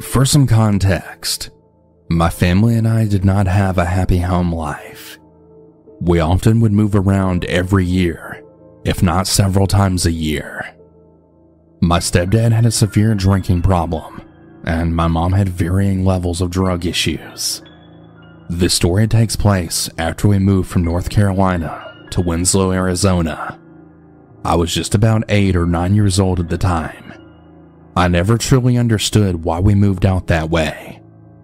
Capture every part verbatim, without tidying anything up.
For some context, my family and I did not have a happy home life. We often would move around every year, if not several times a year. My stepdad had a severe drinking problem, and my mom had varying levels of drug issues. This story takes place after we moved from North Carolina to Winslow, Arizona. I was just about eight or nine years old at the time. I never truly understood why we moved out that way.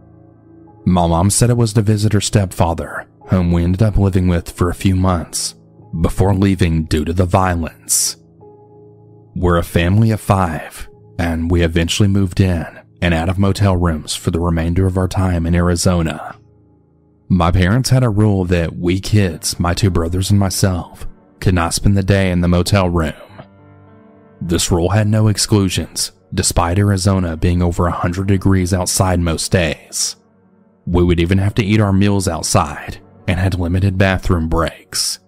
My mom said it was to visit her stepfather, whom we ended up living with for a few months, before leaving due to the violence. We're a family of five, and we eventually moved in and out of motel rooms for the remainder of our time in Arizona. My parents had a rule that we kids, my two brothers and myself, could not spend the day in the motel room. This rule had no exclusions, despite Arizona being over one hundred degrees outside most days. We would even have to eat our meals outside and had limited bathroom breaks.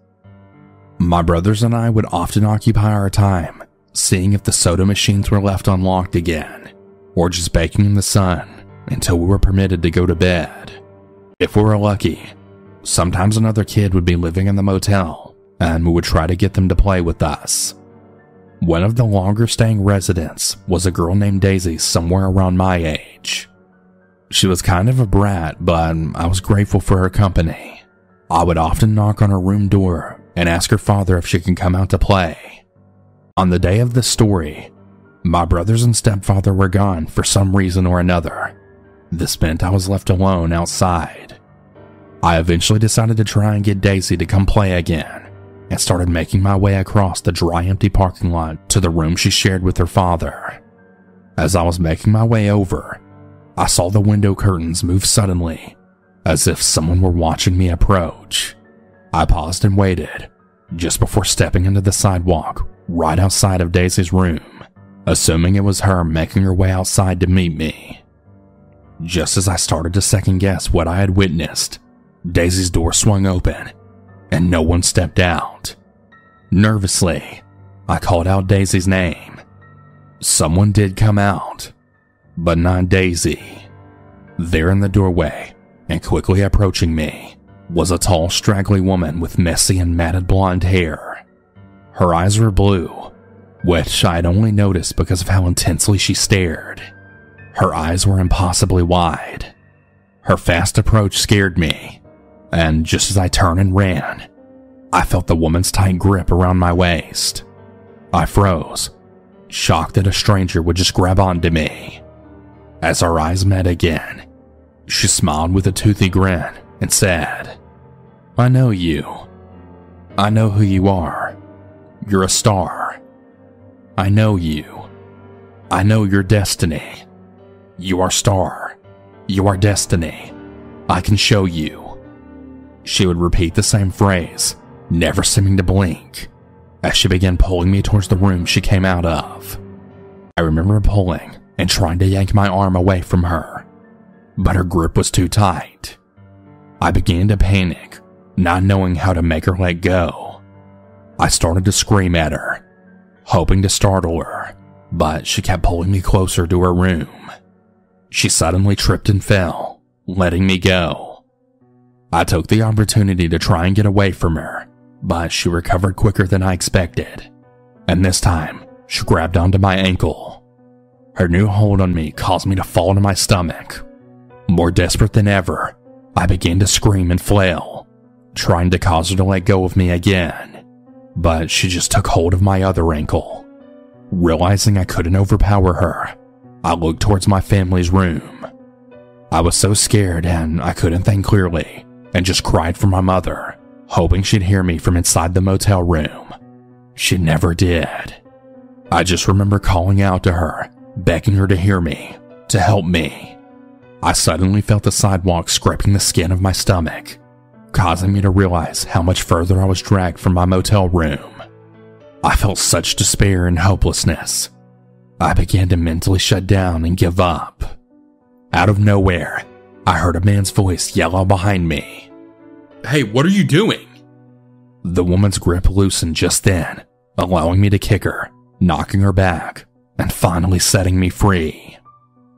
My brothers and I would often occupy our time seeing if the soda machines were left unlocked again, or just baking in the sun until we were permitted to go to bed. If we were lucky, sometimes another kid would be living in the motel, and we would try to get them to play with us. One of the longer staying residents was a girl named Daisy, somewhere around my age. She was kind of a brat, but I was grateful for her company. I would often knock on her room door and ask her father if she could come out to play. On the day of the story, my brothers and stepfather were gone for some reason or another. This meant I was left alone outside. I eventually decided to try and get Daisy to come play again, and started making my way across the dry, empty parking lot to the room she shared with her father. As I was making my way over, I saw the window curtains move suddenly, as if someone were watching me approach. I paused and waited, just before stepping into the sidewalk right outside of Daisy's room, assuming it was her making her way outside to meet me. Just as I started to second guess what I had witnessed, Daisy's door swung open, and no one stepped out. Nervously, I called out Daisy's name. Someone did come out, but not Daisy. There in the doorway, and quickly approaching me, was a tall, straggly woman with messy and matted blonde hair. Her eyes were blue, which I had only noticed because of how intensely she stared. Her eyes were impossibly wide. Her fast approach scared me, and just as I turned and ran, I felt the woman's tight grip around my waist. I froze, shocked that a stranger would just grab onto me. As our eyes met again, she smiled with a toothy grin and said, "I know you. I know who you are. You're a star. I know you. I know your destiny. You are star. You are destiny. I can show you." She would repeat the same phrase, never seeming to blink, as she began pulling me towards the room she came out of. I remember pulling and trying to yank my arm away from her, but her grip was too tight. I began to panic, not knowing how to make her let go. I started to scream at her, hoping to startle her, but she kept pulling me closer to her room. She suddenly tripped and fell, letting me go. I took the opportunity to try and get away from her, but she recovered quicker than I expected, and this time she grabbed onto my ankle. Her new hold on me caused me to fall to my stomach. More desperate than ever, I began to scream and flail, trying to cause her to let go of me again, but she just took hold of my other ankle. Realizing I couldn't overpower her, I looked towards my family's room. I was so scared and I couldn't think clearly, and just cried for my mother, hoping she'd hear me from inside the motel room. She never did. I just remember calling out to her, begging her to hear me, to help me. I suddenly felt the sidewalk scraping the skin of my stomach, causing me to realize how much further I was dragged from my motel room. I felt such despair and hopelessness. I began to mentally shut down and give up. Out of nowhere, I heard a man's voice yell out behind me, "Hey, what are you doing?" The woman's grip loosened just then, allowing me to kick her, knocking her back, and finally setting me free.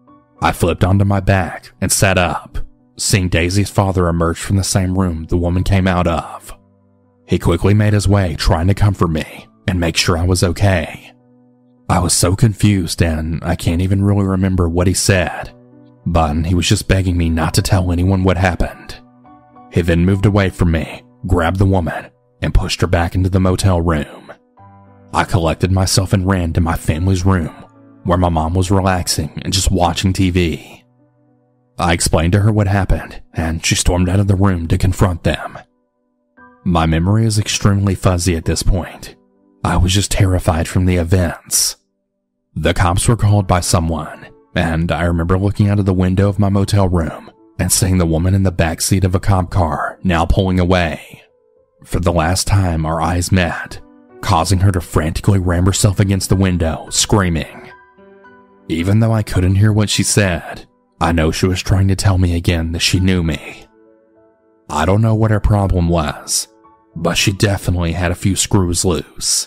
I flipped onto my back and sat up, seeing Daisy's father emerge from the same room the woman came out of. He quickly made his way, trying to comfort me and make sure I was okay. I was so confused, and I can't even really remember what he said, but he was just begging me not to tell anyone what happened. He then moved away from me, grabbed the woman, and pushed her back into the motel room. I collected myself and ran to my family's room, where my mom was relaxing and just watching T V. I explained to her what happened, and she stormed out of the room to confront them. My memory is extremely fuzzy at this point. I was just terrified from the events. The cops were called by someone, and I remember looking out of the window of my motel room and seeing the woman in the backseat of a cop car now pulling away. For the last time, our eyes met, causing her to frantically ram herself against the window, screaming. Even though I couldn't hear what she said, I know she was trying to tell me again that she knew me. I don't know what her problem was, but she definitely had a few screws loose.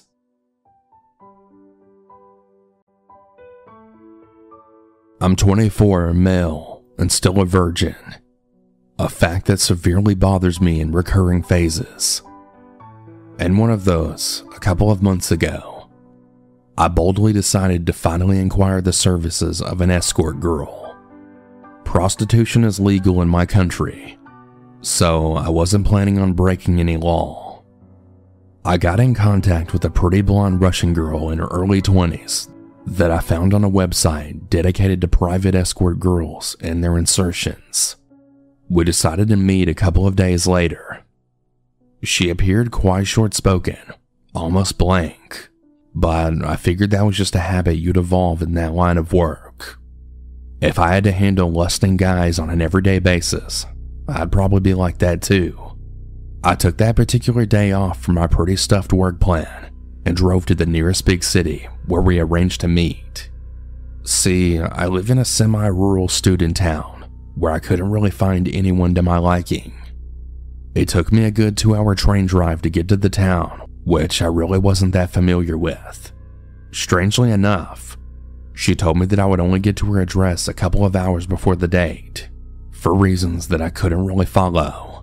I'm twenty-four, male, and still a virgin, a fact that severely bothers me in recurring phases. And one of those, a couple of months ago, I boldly decided to finally inquire the services of an escort girl. Prostitution is legal in my country, so I wasn't planning on breaking any law. I got in contact with a pretty blonde Russian girl in her early twenties that I found on a website dedicated to private escort girls and their insertions. We decided to meet a couple of days later. She appeared quite short-spoken, almost blank, but I figured that was just a habit you'd evolve in that line of work. If I had to handle lusting guys on an everyday basis, I'd probably be like that too. I took that particular day off from my pretty stuffed work plan and drove to the nearest big city where we arranged to meet. See, I live in a semi-rural student town where I couldn't really find anyone to my liking. It took me a good two-hour train drive to get to the town, which I really wasn't that familiar with. Strangely enough, she told me that I would only get to her address a couple of hours before the date, for reasons that I couldn't really follow.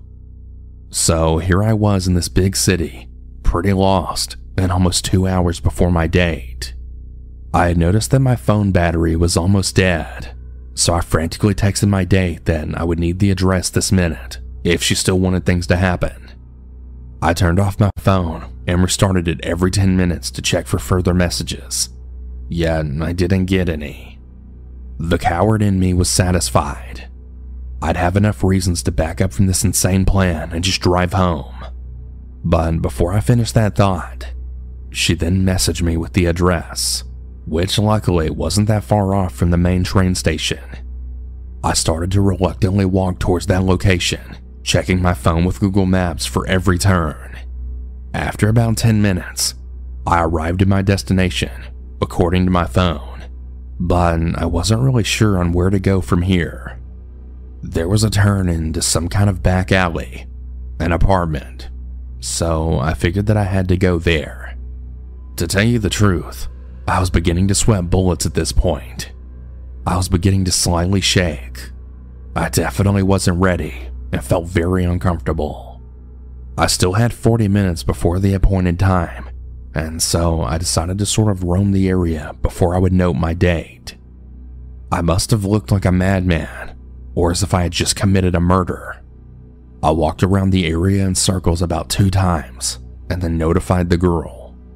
So here I was in this big city, pretty lost, and almost two hours before my date. I had noticed that my phone battery was almost dead, so I frantically texted my date that I would need the address this minute if she still wanted things to happen. I turned off my phone and restarted it every ten minutes to check for further messages, yet I didn't get any. The coward in me was satisfied. I'd have enough reasons to back up from this insane plan and just drive home. But before I finished that thought, she then messaged me with the address, which luckily wasn't that far off from the main train station. I started to reluctantly walk towards that location, checking my phone with Google Maps for every turn. After about ten minutes, I arrived at my destination, according to my phone, but I wasn't really sure on where to go from here. There was a turn into some kind of back alley, an apartment, so I figured that I had to go there. To tell you the truth, I was beginning to sweat bullets at this point. I was beginning to slightly shake. I definitely wasn't ready and felt very uncomfortable. I still had forty minutes before the appointed time, and so I decided to sort of roam the area before I would note my date. I must have looked like a madman, or as if I had just committed a murder. I walked around the area in circles about two times, and then notified the girl.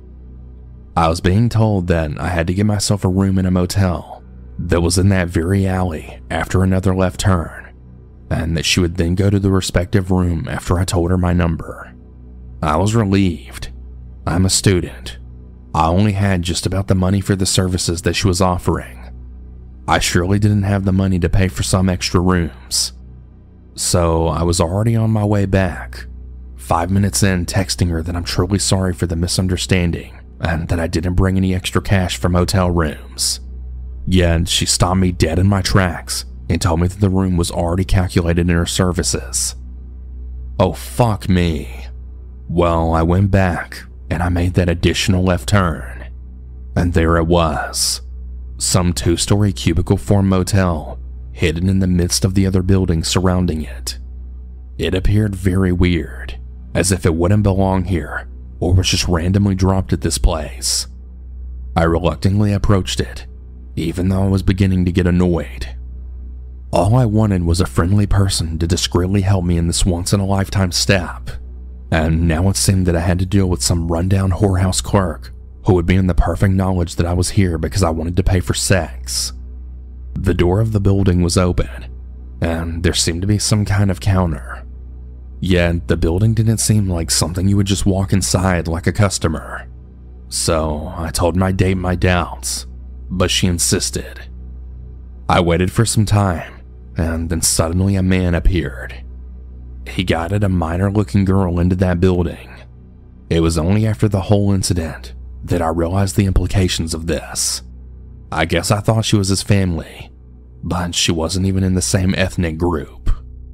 I was being told that I had to get myself a room in a motel that was in that very alley after another left turn, and that she would then go to the respective room after I told her my number. I was relieved. I'm a student. I only had just about the money for the services that she was offering. I surely didn't have the money to pay for some extra rooms. So I was already on my way back, five minutes in texting her that I'm truly sorry for the misunderstanding and that I didn't bring any extra cash for motel rooms. Yet she stopped me dead in my tracks and told me that the room was already calculated in her services. Oh fuck me. Well, I went back and I made that additional left turn, and there it was. Some two-story cubicle form motel hidden in the midst of the other buildings surrounding it. It appeared very weird, as if it wouldn't belong here or was just randomly dropped at this place. I reluctantly approached it, even though I was beginning to get annoyed. All I wanted was a friendly person to discreetly help me in this once-in-a-lifetime step, and now it seemed that I had to deal with some rundown whorehouse clerk who would be in the perfect knowledge that I was here because I wanted to pay for sex. The door of the building was open, and there seemed to be some kind of counter. Yet the building didn't seem like something you would just walk inside like a customer. So I told my date my doubts, but she insisted. I waited for some time, and then suddenly a man appeared. He guided a minor-looking girl into that building. It was only after the whole incident that I realized the implications of this. I guess I thought she was his family, but she wasn't even in the same ethnic group.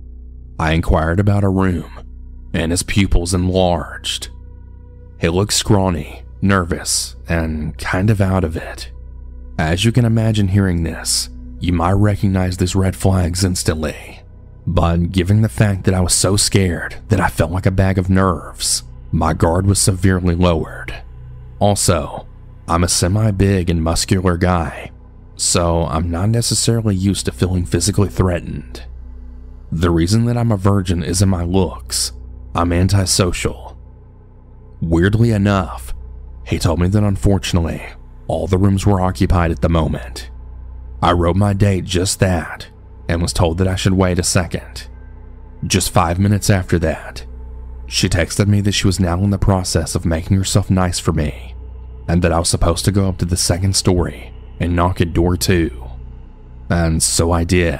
I inquired about her room, and his pupils enlarged. He looked scrawny, nervous, and kind of out of it. As you can imagine hearing this, you might recognize these red flags instantly. But given the fact that I was so scared that I felt like a bag of nerves, my guard was severely lowered. Also, I'm a semi-big and muscular guy, so I'm not necessarily used to feeling physically threatened. The reason that I'm a virgin isn't my looks. I'm antisocial. Weirdly enough, he told me that unfortunately, all the rooms were occupied at the moment. I wrote my date just that, and was told that I should wait a second. Just five minutes after that, she texted me that she was now in the process of making herself nice for me, and that I was supposed to go up to the second story and knock at door two. And so I did.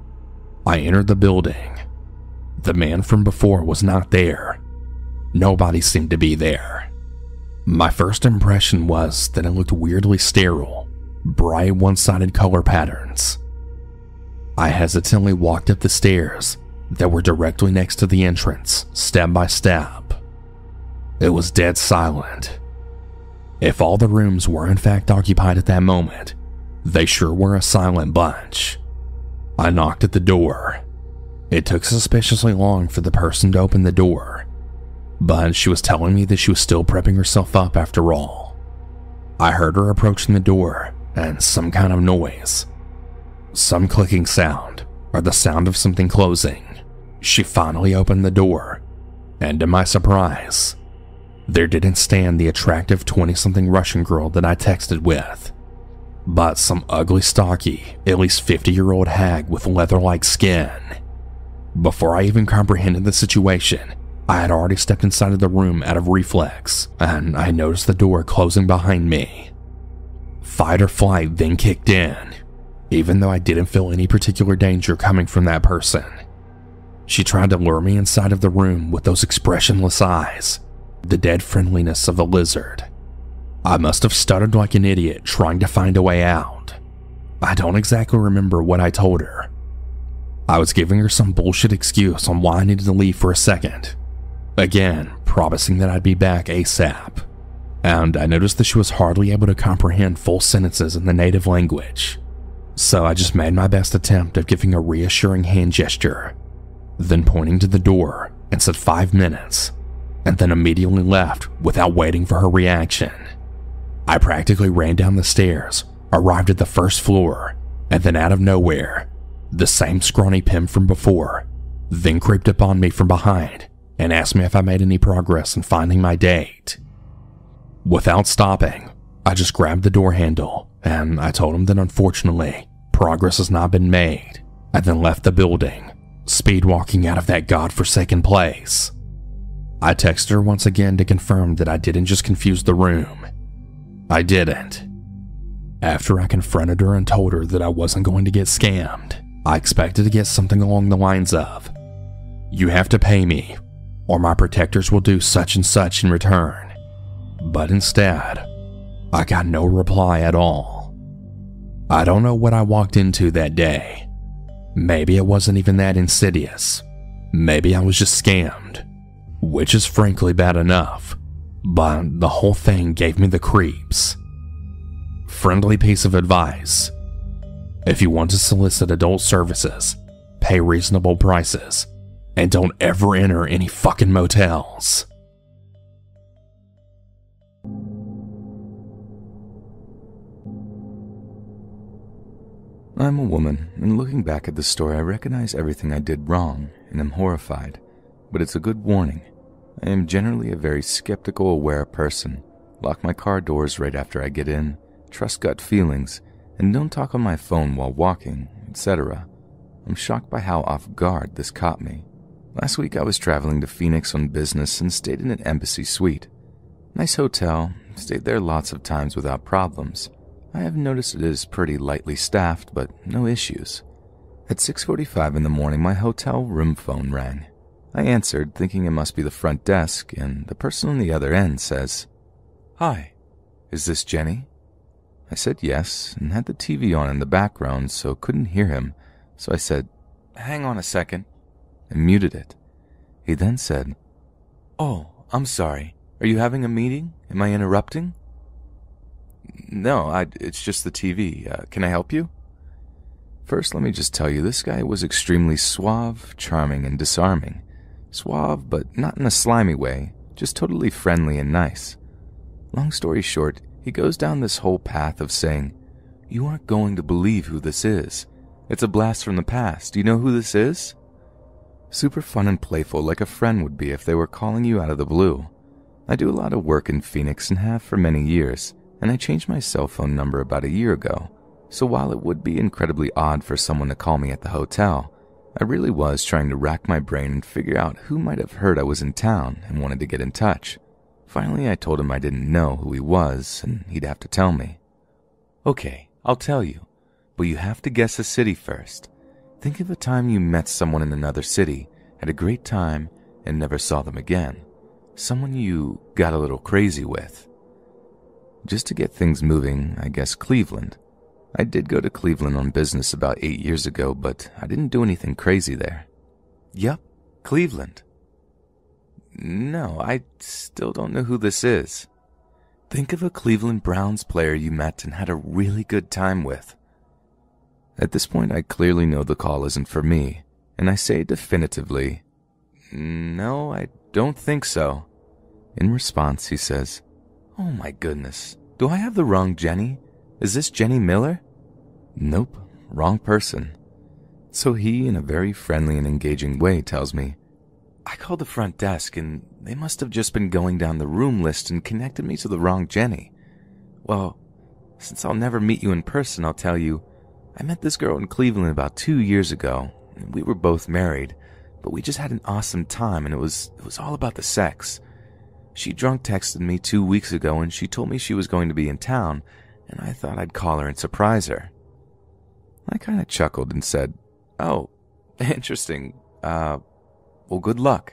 I entered the building. The man from before was not there. Nobody seemed to be there. My first impression was that it looked weirdly sterile, bright one-sided color patterns. I hesitantly walked up the stairs that were directly next to the entrance, step by step. It was dead silent. If all the rooms were in fact occupied at that moment, they sure were a silent bunch. I knocked at the door. It took suspiciously long for the person to open the door, but she was telling me that she was still prepping herself up after all. I heard her approaching the door and some kind of noise. Some clicking sound, or the sound of something closing. She finally opened the door, and to my surprise, there didn't stand the attractive twenty-something Russian girl that I texted with, but some ugly, stocky, at least fifty-year-old hag with leather-like skin. Before I even comprehended the situation, I had already stepped inside of the room out of reflex, and I noticed the door closing behind me. Fight or flight then kicked in, even though I didn't feel any particular danger coming from that person. She tried to lure me inside of the room with those expressionless eyes, the dead friendliness of a lizard. I must have stuttered like an idiot trying to find a way out. I don't exactly remember what I told her. I was giving her some bullshit excuse on why I needed to leave for a second, again promising that I'd be back ASAP. And I noticed that she was hardly able to comprehend full sentences in the native language, so I just made my best attempt of giving a reassuring hand gesture, then pointing to the door and said five minutes, and then immediately left without waiting for her reaction. I practically ran down the stairs, arrived at the first floor, and then out of nowhere, the same scrawny pimp from before then creeped up on me from behind and asked me if I made any progress in finding my date. Without stopping, I just grabbed the door handle and I told him that unfortunately, progress has not been made, and then left the building, speed walking out of that godforsaken place. I texted her once again to confirm that I didn't just confuse the room. I didn't. After I confronted her and told her that I wasn't going to get scammed, I expected to get something along the lines of, "You have to pay me, or my protectors will do such and such in return." But instead, I got no reply at all. I don't know what I walked into that day. Maybe it wasn't even that insidious. Maybe I was just scammed, which is frankly bad enough, but the whole thing gave me the creeps. Friendly piece of advice: If you want to solicit adult services, pay reasonable prices, and don't ever enter any fucking motels. I'm a woman, and looking back at the story, I recognize everything I did wrong, and am horrified. But it's a good warning. I am generally a very skeptical, aware person. Lock my car doors right after I get in, trust gut feelings, and don't talk on my phone while walking, et cetera. I'm shocked by how off guard this caught me. Last week I was traveling to Phoenix on business and stayed in an embassy suite. Nice hotel, stayed there lots of times without problems. I have noticed it is pretty lightly staffed, but no issues. At six forty-five in the morning, my hotel room phone rang. I answered, thinking it must be the front desk, and the person on the other end says, "Hi, is this Jenny?" I said yes, and had the T V on in the background, so couldn't hear him, so I said, "Hang on a second," and muted it. He then said, "Oh, I'm sorry. Are you having a meeting? Am I interrupting?" "No, I, it's just the T V. Uh, can I help you?" First, let me just tell you, this guy was extremely suave, charming, and disarming. Suave, but not in a slimy way, just totally friendly and nice. Long story short, he goes down this whole path of saying, "You aren't going to believe who this is. It's a blast from the past. Do you know who this is?" Super fun and playful, like a friend would be if they were calling you out of the blue. I do a lot of work in Phoenix and have for many years, and I changed my cell phone number about a year ago. So while it would be incredibly odd for someone to call me at the hotel, I really was trying to rack my brain and figure out who might have heard I was in town and wanted to get in touch. Finally, I told him I didn't know who he was and he'd have to tell me. "Okay, I'll tell you, but you have to guess a city first. Think of a time you met someone in another city, had a great time, and never saw them again. Someone you got a little crazy with." Just to get things moving, I guess Cleveland. I did go to Cleveland on business about eight years ago, but I didn't do anything crazy there. "Yup, Cleveland." "No, I still don't know who this is." "Think of a Cleveland Browns player you met and had a really good time with." At this point, I clearly know the call isn't for me, and I say definitively, "No, I don't think so." In response, he says, "Oh my goodness, do I have the wrong Jenny? Is this Jenny Miller?" "Nope, wrong person." So he, in a very friendly and engaging way, tells me, "I called the front desk and they must have just been going down the room list and connected me to the wrong Jenny. Well, since I'll never meet you in person, I'll tell you, I met this girl in Cleveland about two years ago. We were both married, but we just had an awesome time and it was, it was all about the sex. She drunk texted me two weeks ago and she told me she was going to be in town, and I thought I'd call her and surprise her." I kind of chuckled and said, "Oh, interesting. Uh, well, good luck."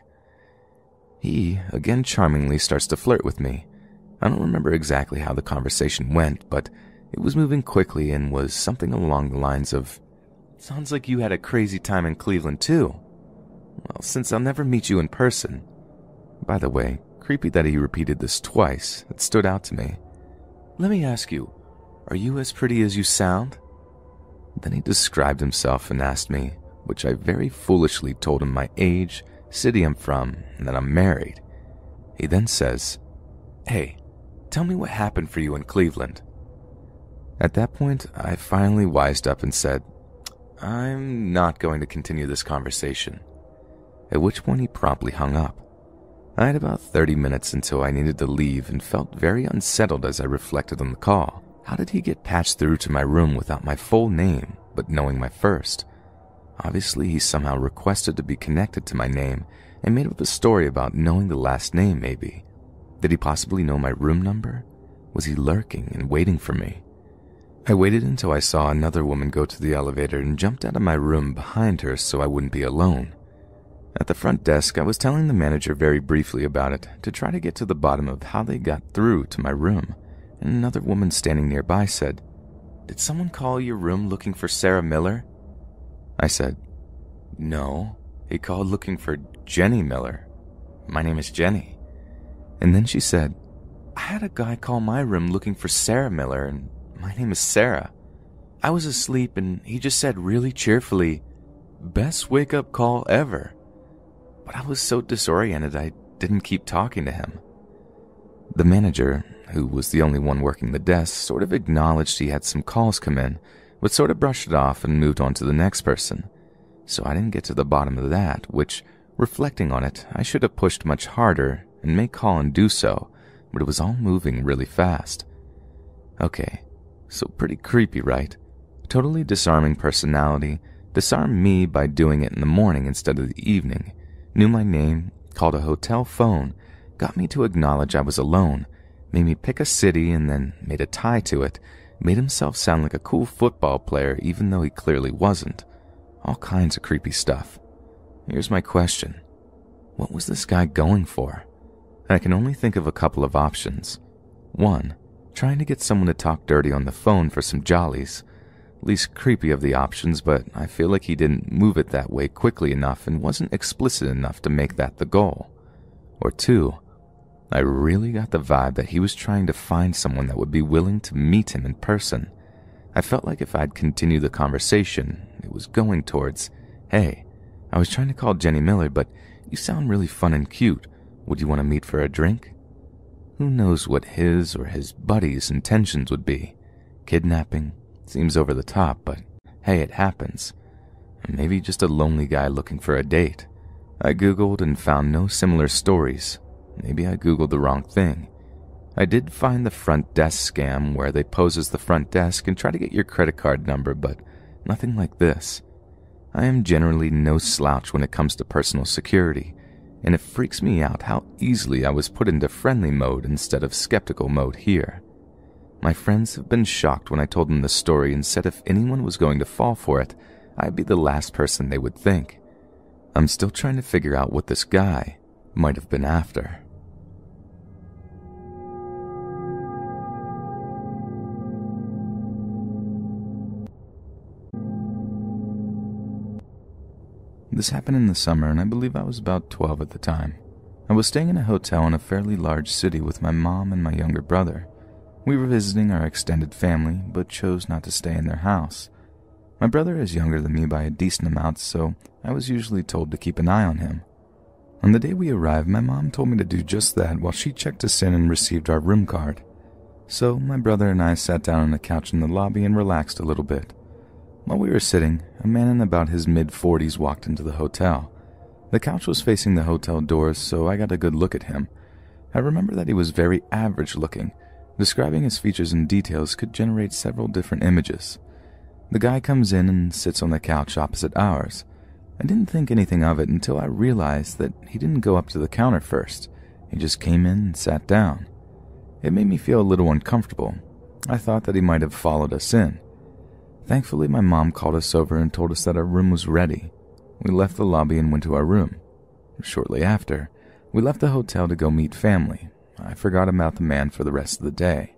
He, again charmingly, starts to flirt with me. I don't remember exactly how the conversation went, but it was moving quickly and was something along the lines of, "Sounds like you had a crazy time in Cleveland too. Well, since I'll never meet you in person." By the way, creepy that he repeated this twice. It stood out to me. "Let me ask you, are you as pretty as you sound?" Then he described himself and asked me, which I very foolishly told him my age, city I'm from, and that I'm married. He then says, "Hey, tell me what happened for you in Cleveland." At that point, I finally wised up and said, "I'm not going to continue this conversation." At which point he promptly hung up. I had about thirty minutes until I needed to leave and felt very unsettled as I reflected on the call. How did he get patched through to my room without my full name, but knowing my first? Obviously, he somehow requested to be connected to my name and made up a story about knowing the last name, maybe. Did he possibly know my room number? Was he lurking and waiting for me? I waited until I saw another woman go to the elevator and jumped out of my room behind her so I wouldn't be alone. At the front desk, I was telling the manager very briefly about it to try to get to the bottom of how they got through to my room, and another woman standing nearby said, "Did someone call your room looking for Sarah Miller?" I said, "No, he called looking for Jenny Miller. My name is Jenny." And then she said, "I had a guy call my room looking for Sarah Miller, and my name is Sarah." I was asleep and he just said really cheerfully, "Best wake-up call ever." But I was so disoriented I didn't keep talking to him. The manager, who was the only one working the desk, sort of acknowledged he had some calls come in, but sort of brushed it off and moved on to the next person. So I didn't get to the bottom of that, which, reflecting on it, I should have pushed much harder and may call and do so, but it was all moving really fast. Okay, so pretty creepy, right? Totally disarming personality, disarmed me by doing it in the morning instead of the evening, knew my name, called a hotel phone, got me to acknowledge I was alone, made me pick a city and then made a tie to it, made himself sound like a cool football player even though he clearly wasn't. All kinds of creepy stuff. Here's my question. What was this guy going for? I can only think of a couple of options. One, trying to get someone to talk dirty on the phone for some jollies. Least creepy of the options, but I feel like he didn't move it that way quickly enough and wasn't explicit enough to make that the goal. Or two, I really got the vibe that he was trying to find someone that would be willing to meet him in person. I felt like if I'd continued the conversation, it was going towards, "Hey, I was trying to call Jenny Miller, but you sound really fun and cute. Would you want to meet for a drink?" Who knows what his or his buddy's intentions would be? Kidnapping? Seems over the top, but hey, it happens. Maybe just a lonely guy looking for a date. I googled and found no similar stories. Maybe I googled the wrong thing. I did find the front desk scam where they pose as the front desk and try to get your credit card number, but nothing like this. I am generally no slouch when it comes to personal security, and it freaks me out how easily I was put into friendly mode instead of skeptical mode here. My friends have been shocked when I told them the story and said if anyone was going to fall for it, I'd be the last person they would think. I'm still trying to figure out what this guy might have been after. This happened in the summer, and I believe I was about twelve at the time. I was staying in a hotel in a fairly large city with my mom and my younger brother. We were visiting our extended family, but chose not to stay in their house. My brother is younger than me by a decent amount, so I was usually told to keep an eye on him. On the day we arrived, my mom told me to do just that while she checked us in and received our room card. So my brother and I sat down on a couch in the lobby and relaxed a little bit. While we were sitting, a man in about his mid-forties walked into the hotel. The couch was facing the hotel doors, so I got a good look at him. I remember that he was very average-looking. Describing his features and details could generate several different images. The guy comes in and sits on the couch opposite ours. I didn't think anything of it until I realized that he didn't go up to the counter first. He just came in and sat down. It made me feel a little uncomfortable. I thought that he might have followed us in. Thankfully, my mom called us over and told us that our room was ready. We left the lobby and went to our room. Shortly after, we left the hotel to go meet family. I forgot about the man for the rest of the day.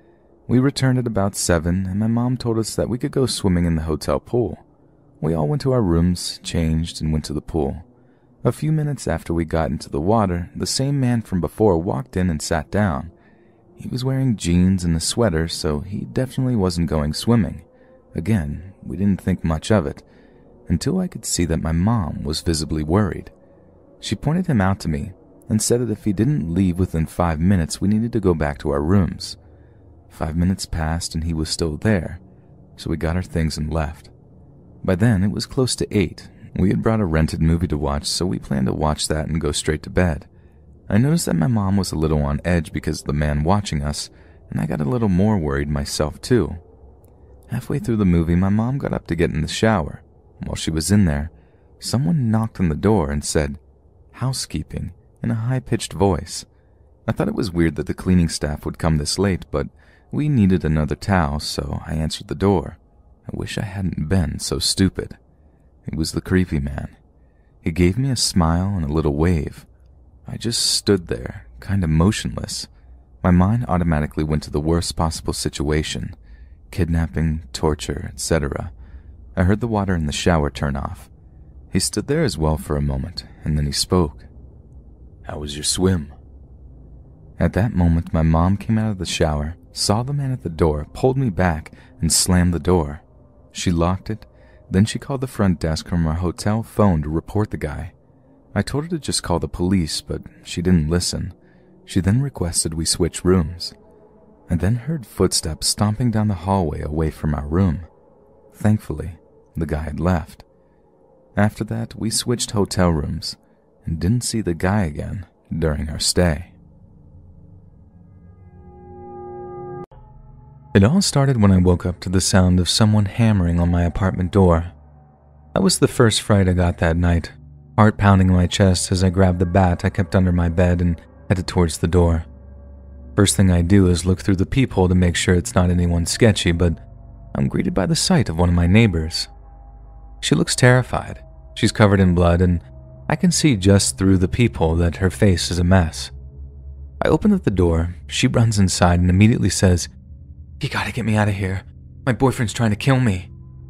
We returned at about seven, and my mom told us that we could go swimming in the hotel pool. We all went to our rooms, changed, and went to the pool. A few minutes after we got into the water, the same man from before walked in and sat down. He was wearing jeans and a sweater, so he definitely wasn't going swimming. Again, we didn't think much of it, until I could see that my mom was visibly worried. She pointed him out to me and said that if he didn't leave within five minutes, we needed to go back to our rooms. Five minutes passed and he was still there, so we got our things and left. By then, it was close to eight. We had brought a rented movie to watch, so we planned to watch that and go straight to bed. I noticed that my mom was a little on edge because of the man watching us, and I got a little more worried myself too. Halfway through the movie, my mom got up to get in the shower. While she was in there, someone knocked on the door and said, "Housekeeping," in a high-pitched voice. I thought it was weird that the cleaning staff would come this late, but we needed another towel, so I answered the door. I wish I hadn't been so stupid. It was the creepy man. He gave me a smile and a little wave. I just stood there, kind of motionless. My mind automatically went to the worst possible situation. Kidnapping, torture, et cetera. I heard the water in the shower turn off. He stood there as well for a moment, and then he spoke. "How was your swim?" At that moment, my mom came out of the shower, saw the man at the door, pulled me back, and slammed the door. She locked it, then she called the front desk from our hotel phone to report the guy. I told her to just call the police, but she didn't listen. She then requested we switch rooms. I then heard footsteps stomping down the hallway away from our room. Thankfully, the guy had left. After that, we switched hotel rooms and didn't see the guy again during our stay. It all started when I woke up to the sound of someone hammering on my apartment door. That was the first fright I got that night, heart pounding in my chest as I grabbed the bat I kept under my bed and headed towards the door. First thing I do is look through the peephole to make sure it's not anyone sketchy, but I'm greeted by the sight of one of my neighbors. She looks terrified. She's covered in blood, and I can see just through the peephole that her face is a mess. I open up the door, she runs inside and immediately says, "You gotta get me out of here. My boyfriend's trying to kill me."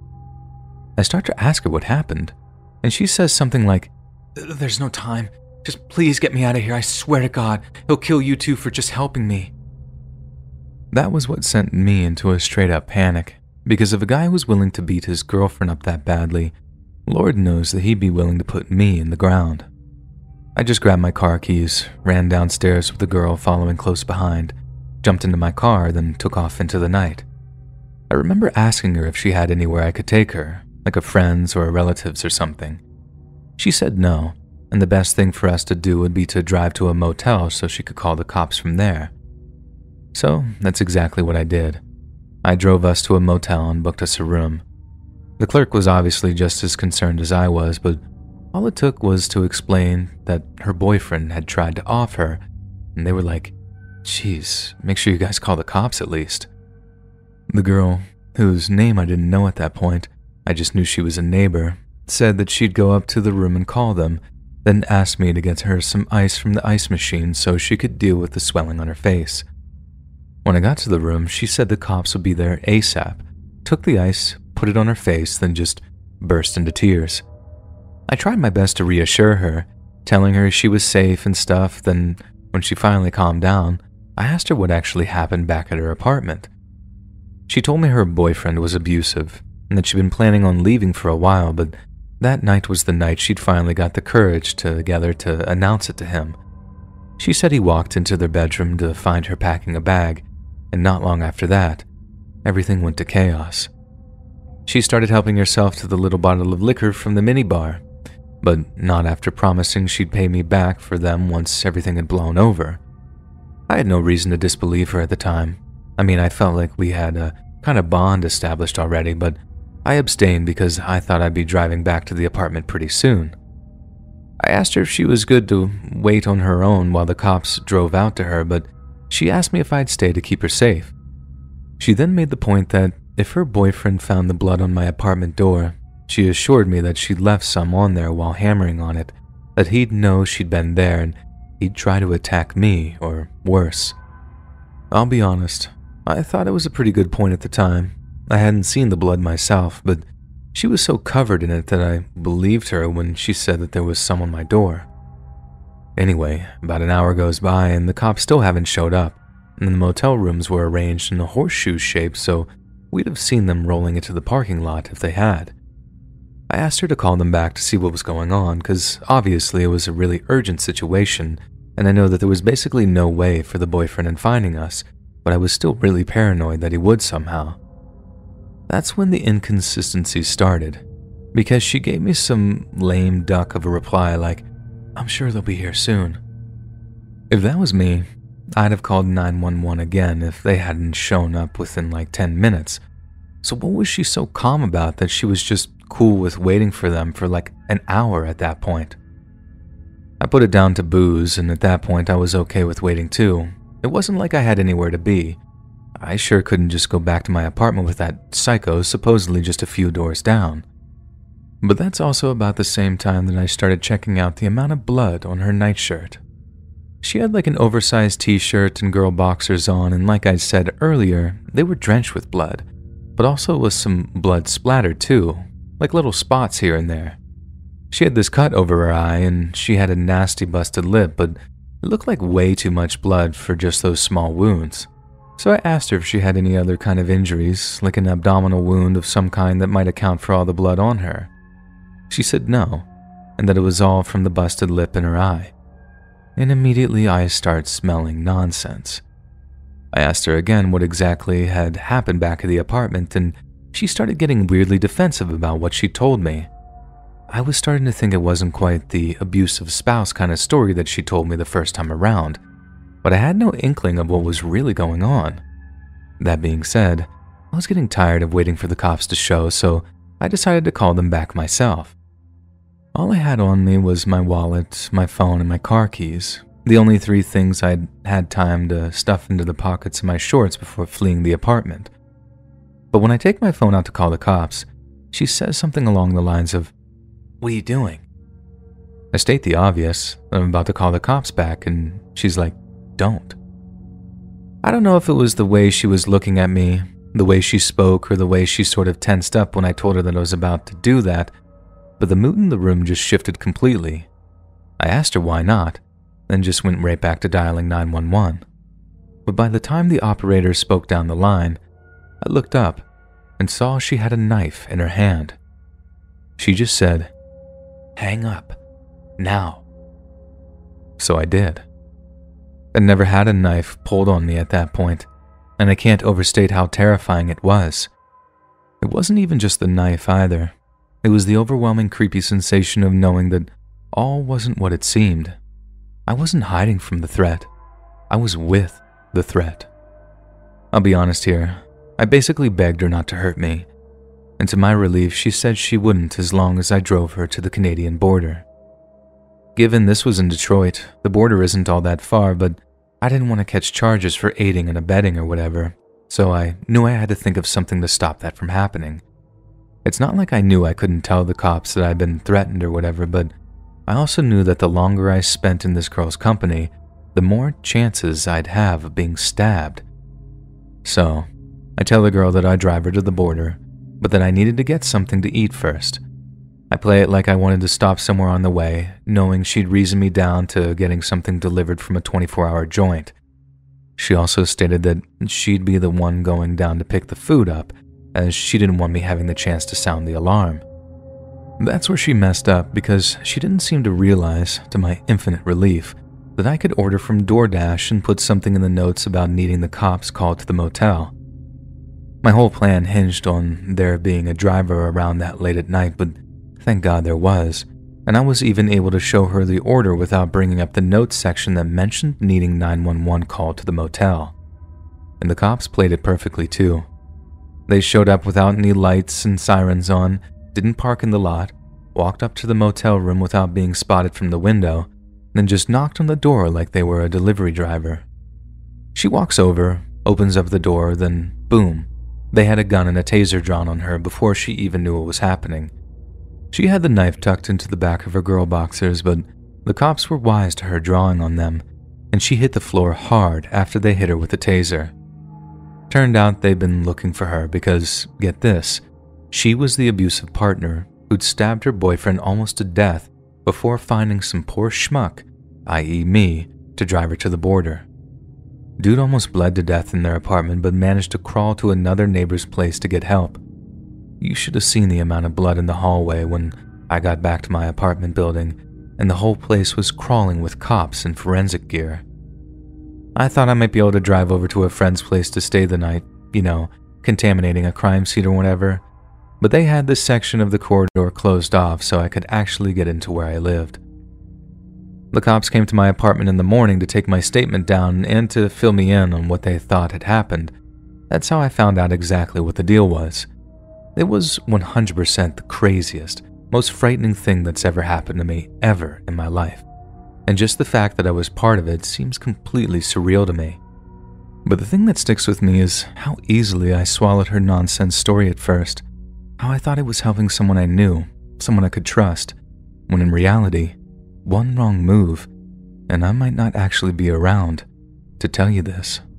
I start to ask her what happened, and she says something like, "There's no time. Just please get me out of here. I swear to God, he'll kill you too for just helping me." That was what sent me into a straight-up panic, because if a guy was willing to beat his girlfriend up that badly, Lord knows that he'd be willing to put me in the ground. I just grabbed my car keys, ran downstairs with the girl following close behind, jumped into my car, then took off into the night. I remember asking her if she had anywhere I could take her, like a friend's or a relative's or something. She said no, and the best thing for us to do would be to drive to a motel so she could call the cops from there. So that's exactly what I did. I drove us to a motel and booked us a room. The clerk was obviously just as concerned as I was, but all it took was to explain that her boyfriend had tried to off her, and they were like, "Geez, make sure you guys call the cops at least." The girl, whose name I didn't know at that point, I just knew she was a neighbor, said that she'd go up to the room and call them, then asked me to get her some ice from the ice machine so she could deal with the swelling on her face. When I got to the room, she said the cops would be there ASAP, took the ice, put it on her face, then just burst into tears. I tried my best to reassure her, telling her she was safe and stuff. Then when she finally calmed down, I asked her what actually happened back at her apartment. She told me her boyfriend was abusive and that she'd been planning on leaving for a while, but that night was the night she'd finally got the courage together to announce it to him. She said he walked into their bedroom to find her packing a bag, and not long after that, everything went to chaos. She started helping herself to the little bottle of liquor from the minibar, but not after promising she'd pay me back for them once everything had blown over. I had no reason to disbelieve her at the time. I mean, I felt like we had a kind of bond established already, but I abstained because I thought I'd be driving back to the apartment pretty soon. I asked her if she was good to wait on her own while the cops drove out to her, but she asked me if I'd stay to keep her safe. She then made the point that if her boyfriend found the blood on my apartment door, she assured me that she'd left some on there while hammering on it, that he'd know she'd been there and he'd try to attack me, or worse. I'll be honest, I thought it was a pretty good point at the time. I hadn't seen the blood myself, but she was so covered in it that I believed her when she said that there was some on my door. Anyway, about an hour goes by and the cops still haven't showed up, and the motel rooms were arranged in a horseshoe shape, so we'd have seen them rolling into the parking lot if they had. I asked her to call them back to see what was going on, because obviously it was a really urgent situation, and I know that there was basically no way for the boyfriend in finding us, but I was still really paranoid that he would somehow. That's when the inconsistencies started, because she gave me some lame duck of a reply like, "I'm sure they'll be here soon." If that was me, I'd have called nine one one again if they hadn't shown up within like ten minutes. So what was she so calm about that she was just cool with waiting for them for like an hour at that point? I put it down to booze, and at that point I was okay with waiting too. It wasn't like I had anywhere to be. I sure couldn't just go back to my apartment with that psycho supposedly just a few doors down. But that's also about the same time that I started checking out the amount of blood on her nightshirt. She had like an oversized t-shirt and girl boxers on, and like I said earlier, they were drenched with blood, but also with some blood splattered too, like little spots here and there. She had this cut over her eye, and she had a nasty busted lip, but it looked like way too much blood for just those small wounds. So I asked her if she had any other kind of injuries, like an abdominal wound of some kind that might account for all the blood on her. She said no, and that it was all from the busted lip in her eye. And immediately I start smelling nonsense. I asked her again what exactly had happened back at the apartment, and she started getting weirdly defensive about what she told me. I was starting to think it wasn't quite the abusive spouse kind of story that she told me the first time around, but I had no inkling of what was really going on. That being said, I was getting tired of waiting for the cops to show, so I decided to call them back myself. All I had on me was my wallet, my phone, and my car keys, the only three things I'd had time to stuff into the pockets of my shorts before fleeing the apartment. But when I take my phone out to call the cops, she says something along the lines of, "What are you doing?" I state the obvious. I'm about to call the cops back, and she's like, "Don't." I don't know if it was the way she was looking at me, the way she spoke, or the way she sort of tensed up when I told her that I was about to do that, but the mood in the room just shifted completely. I asked her why not, then just went right back to dialing nine one one. But by the time the operator spoke down the line, I looked up and saw she had a knife in her hand. She just said, "Hang up, now." So I did. I'd never had a knife pulled on me at that point, and I can't overstate how terrifying it was. It wasn't even just the knife either. It was the overwhelming creepy sensation of knowing that all wasn't what it seemed. I wasn't hiding from the threat. I was with the threat. I'll be honest here. I basically begged her not to hurt me, and to my relief, she said she wouldn't as long as I drove her to the Canadian border. Given this was in Detroit, the border isn't all that far, but I didn't want to catch charges for aiding and abetting or whatever, so I knew I had to think of something to stop that from happening. It's not like I knew I couldn't tell the cops that I'd been threatened or whatever, but I also knew that the longer I spent in this girl's company, the more chances I'd have of being stabbed. So, I tell the girl that I'd drive her to the border, but that I needed to get something to eat first. I play it like I wanted to stop somewhere on the way, knowing she'd reason me down to getting something delivered from a twenty-four hour joint. She also stated that she'd be the one going down to pick the food up, as she didn't want me having the chance to sound the alarm. That's where she messed up, because she didn't seem to realize, to my infinite relief, that I could order from DoorDash and put something in the notes about needing the cops called to the motel. My whole plan hinged on there being a driver around that late at night, but thank God there was, and I was even able to show her the order without bringing up the notes section that mentioned needing nine one one call to the motel. And the cops played it perfectly too. They showed up without any lights and sirens on, didn't park in the lot, walked up to the motel room without being spotted from the window, then just knocked on the door like they were a delivery driver. She walks over, opens up the door, then boom, they had a gun and a taser drawn on her before she even knew what was happening. She had the knife tucked into the back of her girl boxers, but the cops were wise to her drawing on them, and she hit the floor hard after they hit her with the taser. Turned out they'd been looking for her because, get this, she was the abusive partner who'd stabbed her boyfriend almost to death before finding some poor schmuck, that is me, to drive her to the border. Dude almost bled to death in their apartment but managed to crawl to another neighbor's place to get help. You should have seen the amount of blood in the hallway when I got back to my apartment building, and the whole place was crawling with cops and forensic gear. I thought I might be able to drive over to a friend's place to stay the night, you know, contaminating a crime scene or whatever, but they had this section of the corridor closed off so I could actually get into where I lived. The cops came to my apartment in the morning to take my statement down and to fill me in on what they thought had happened. That's how I found out exactly what the deal was. It was one hundred percent the craziest, most frightening thing that's ever happened to me, ever in my life. And just the fact that I was part of it seems completely surreal to me. But the thing that sticks with me is how easily I swallowed her nonsense story at first. How I thought it was helping someone I knew, someone I could trust, when in reality, one wrong move, and I might not actually be around to tell you this.